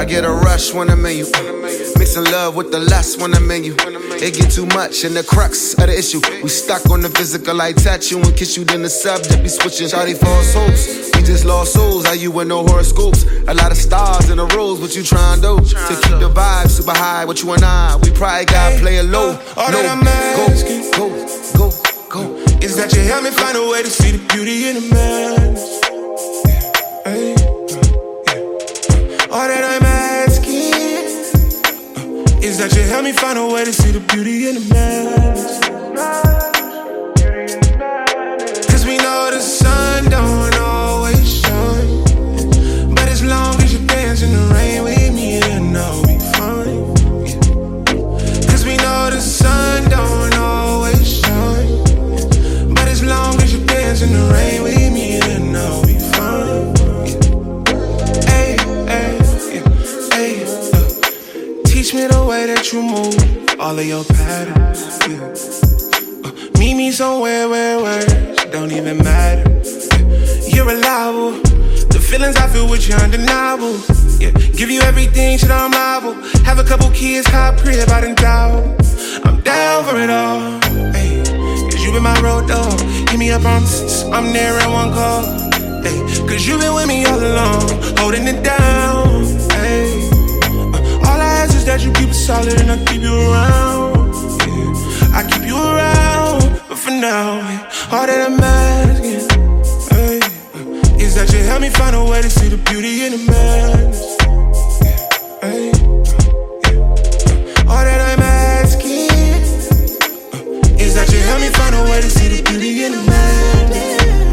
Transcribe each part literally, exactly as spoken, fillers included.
I get a rush when I'm in you. Mixing love with the lust when I'm in you. It get too much and the crux of the issue. We stuck on the physical like tattoo and kiss you, then the subject be switching. Shawty false hopes. We just lost souls. Are you with no horoscopes? A lot of stars in the rules. What you trying to do? To keep the vibe super high. What you and I? We probably gotta play it low. All low. that I'm asking, go, go, go, go. Is that you help me find a way to see the beauty in the madness. Hey, yeah. All that I'm asking uh, is that you help me find a way to see the beauty in the madness. Cause we know the sun don't always shine, but as long as you dance in the rain with me, then I'll be fine. Yeah. Cause we know the sun don't always shine, but as long as you dance in the rain with me, then I'll be fine. Hey, hey, yeah, hey, uh, teach me the way that you move, all of your patterns. Yeah. Uh, meet me somewhere where words don't even matter. Yeah. You're reliable. The feelings I feel with you undeniable. Yeah. Give you everything, shit, I'm liable. Have a couple kids, hot crib out in town. I'm down for it all. Hey. You been my road dog. Hit me up on I'm there in one call. Hey, cause you been with me all along, holding it down. Hey, uh, all I ask is that you keep it solid and I keep you around. Yeah, I keep you around, but for now, yeah, all that I'm asking, hey, uh, is that you help me find a way to see the beauty in the madness. Yeah, hey, uh, all that I'm asking is that you help me find a way to see the beauty in the madness.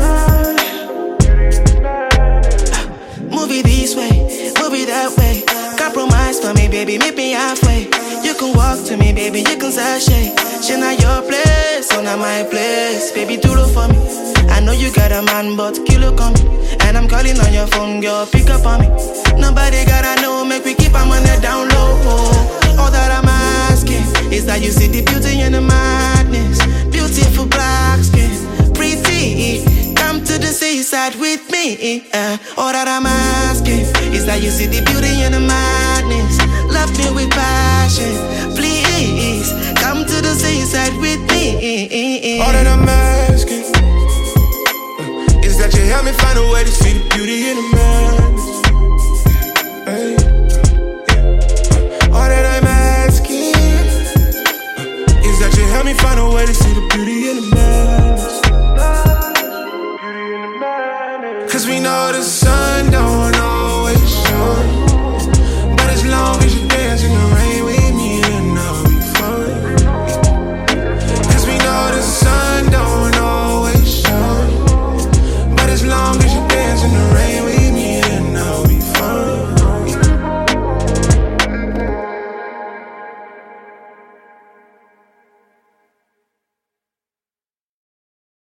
Move it this way, move it that way. Compromise for me, baby, meet me halfway. You can walk to me, baby, you can sashay. She not your place, so not my place. Baby, do it for me. I know you got a man, but kill it on me. And I'm calling on your phone, girl, pick up on me. Nobody gotta know, make we keep our money down low. All that I'm asking is that you see the beauty in the madness. Beautiful black skin, pretty. Come to the seaside with me. Uh, all that I'm asking is that you see the beauty in the madness. Love me with passion, please. Come to the seaside with me. All that I'm asking uh, is that you help me find a way to see the beauty in the madness. Hey, yeah. All that I'm asking uh, is that you help me find a way to see the beauty in the madness. Cause we know this